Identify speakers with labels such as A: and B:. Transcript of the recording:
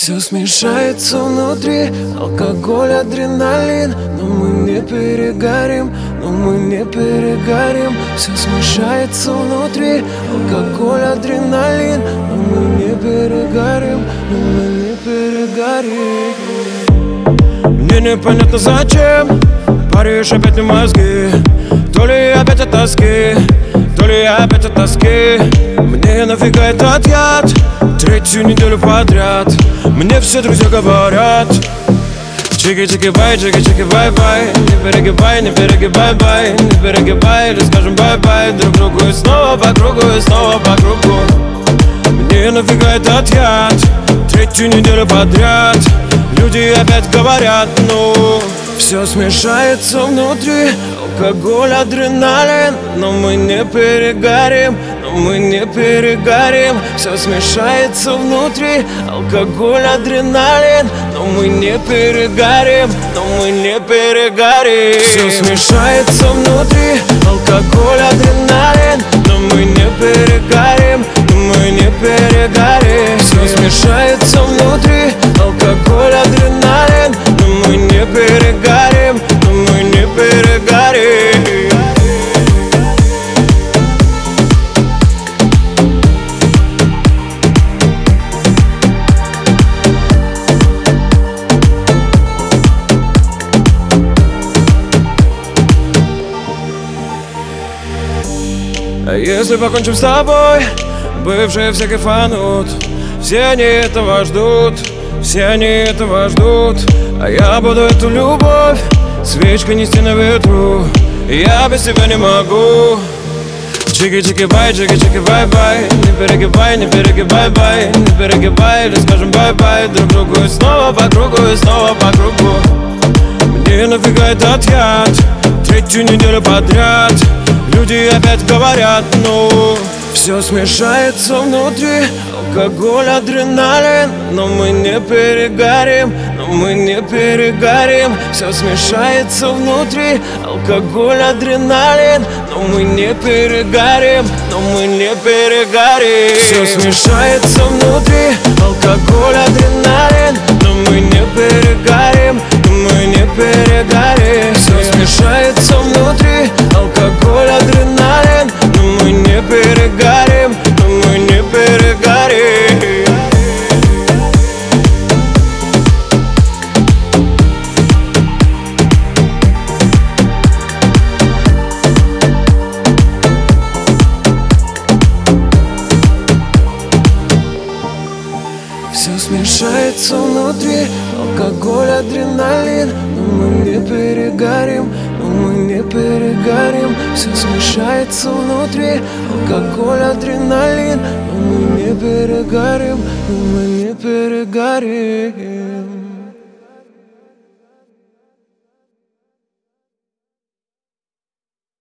A: Все смешается внутри, алкоголь, адреналин. Но мы не перегорим, но мы не перегорим. Все смешается внутри, алкоголь, адреналин. Но мы не перегорим, но мы не перегорим. Мне непонятно зачем паришь опять мне мозги. То ли опять от тоски, то ли опять от тоски. Мне нафига этот яд третью неделю подряд. Мне все друзья говорят: чики-чики-бай, чики-чики-бай-бай. Не перегибай, не перегибай-бай, не перегибай, или скажем бай-бай друг другу. И снова по кругу, и снова по кругу. Мне нафига этот яд третью неделю подряд. Люди опять говорят, ну все смешается внутри, алкоголь, адреналин. Но мы не перегорим, но мы не перегорим. Все смешается внутри, алкоголь, адреналин. Но мы не перегорим, но мы не перегорим. Все смешается внутри, алкоголь, адреналин. Но мы не перегорим, но мы не перегорим. Все смешается внутри, алкоголь, адреналин. Но мы не перегорим, но мы не перегорим. А если покончим с тобой, бывшие все кайфанут. Все они этого ждут, все они этого ждут. А я буду эту любовь свечкой нести на ветру. Я без тебя не могу. Чики-чики-бай, чики-чики-бай-бай. Не перегибай, не перегибай-бай, не перегибай, или скажем бай-бай друг другу. И снова по кругу, и снова по кругу. Мне нафига этот яд третью неделю подряд. Люди опять говорят, ну все смешается внутри, алкоголь, адреналин. Но мы не перегорим, но мы не перегорим. Все смешается внутри, алкоголь, адреналин. Но мы не перегорим, но мы не перегорим. Все смешается внутри, алкоголь, адреналин. Но мы не перегорим, но мы не перегорим. Все смешается внутри, алкоголь, адреналин. Но мы не перегорим, но мы не перегорим. Все смешается внутри, алкоголь, адреналин. Но мы не перегорим, но мы не перегорим. Все смешается внутри, алкоголь, адреналин. Но мы не перегорим, но мы не перегорим.